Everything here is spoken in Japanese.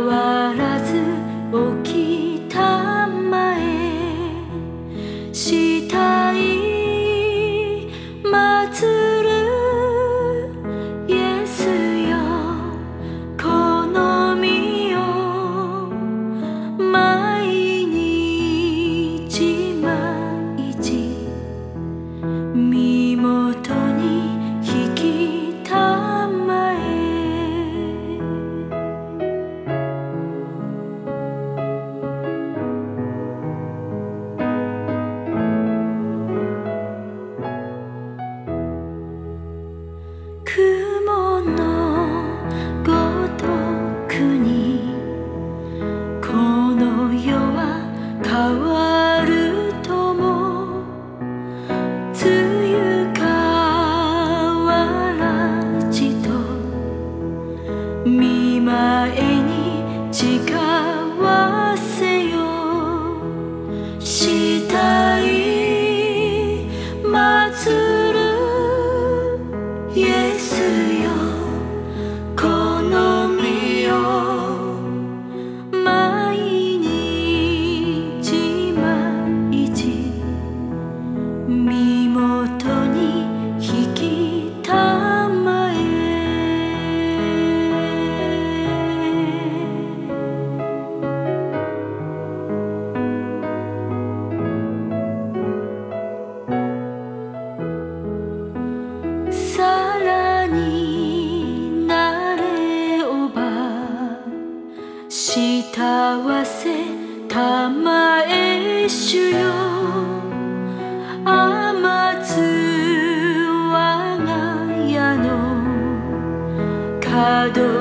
わらず起きたまえしたい祭るイエスよこの身を毎日毎日身元に引きたまえ雲のごとくにこの世は変わるとも梅雨からじと見舞いに誓わせよしたい祭るイエスよこの身を毎日毎日身元に引きたまえさらになれおばしたわせたまえ主よ甘つ我が家の角